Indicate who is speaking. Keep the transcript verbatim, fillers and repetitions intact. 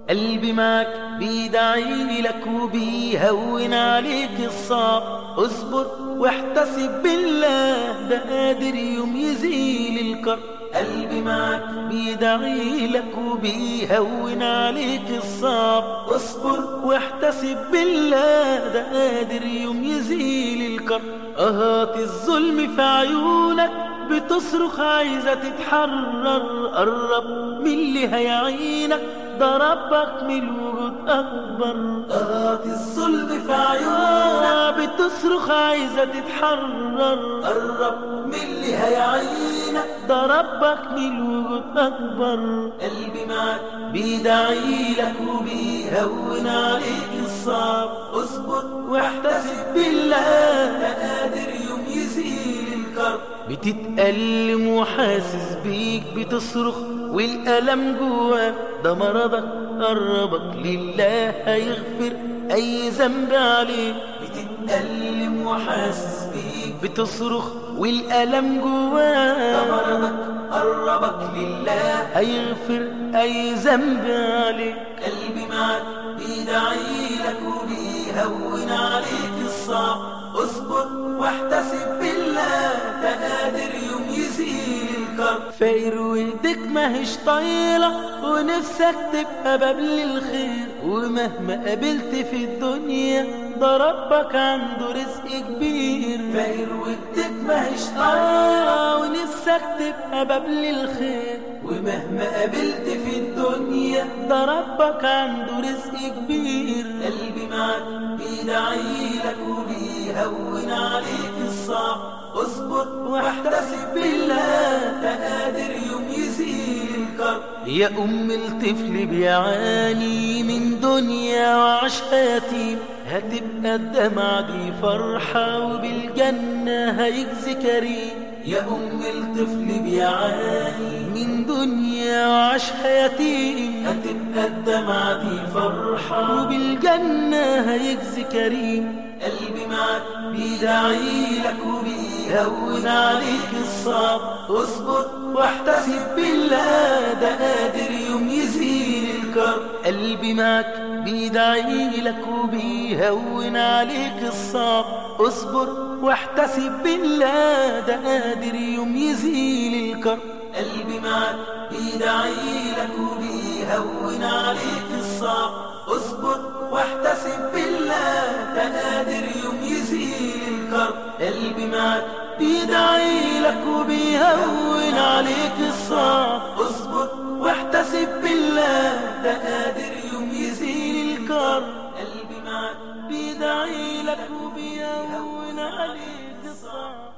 Speaker 1: قلبي معك بيدعي لك وبيهون عليك الصعب. اصبر واحتسب بالله، ده قادر يوم يزيل الكرب. قلبي معك بيدعي لك وبيهون عليك الصعب. اصبر واحتسب بالله، ده قادر يوم يزيل الكرب. اهات الظلم في عيونك بتصرخ عايزة تتحرر. قرب من اللي هيعينك، ده ربك من الوجود أكبر. اهات الظلم في عيونك بتصرخ عايزة تتحرر. قرب من اللي هيعينك، ده ربك من الوجود أكبر. قلبي معك بيدعي لك وبيهون عليك الصعب. اصبر واحتسب بالله، ده قادر يوم يزيل الكرب. بتتألم وحاسس بيك بتصرخ والألم جواك، ده مرضك قربك لله هيغفر أي ذنب عليك. بتتألم وحاسس بيك بتصرخ والألم جواك، ده مرضك قربك لله هيغفر أي ذنب عليك. قلبي معك بيدعي لك وبيهون عليك الصعب. اصبر واحتسب بالله، ده قادر يوم يزيل الكرب. فاير وايدك ماهيش طايله ونفسك تبقى باب للخير. ومهما قابلت في الدنيا، ده ربك عنده رزق كبير. فاير وايدك ماهيش طايله ونفسك تبقى باب للخير. ومهما قابلت في الدنيا، ده ربك عنده رزق كبير. قلبي معك بيدعي لك وبيهون عليك الصعب. اصبر واحتسب بالله، ده قادر يوم يزيل الكرب. يا أم الطفل بيعاني من دنيا وعاشها يتيم، هتبقى الدمعة دي فرحة وبالجنة هيجزي كريم. يا أم الطفل بيعاني من دنيا وعاشها يتيم، هتبقى الدمعة دي فرحة وبالجنة هيجزي كريم. قلبي معك بيدعي لك وبيهون عليك الصعب. اصبر واحتسب بالله، ده قادر يوم يزيل الكرب. قلبي معك بيدعي لك وبيهون عليك الصعب. اصبر واحتسب بالله، ده قادر يوم يزيل الكرب. قلبي معك بيدعي لك وبيهون عليك الصعب. اصبر واحتسب بالله، ده قادر يوم يزيل الكرب. قلبي معك بيدعي لك وبيهون عليك الصعب. اصبر واحتسب بالله، ده قادر يوم يزيل الكرب. قلبي معك بيدعي لك وبيهون عليك الصعب.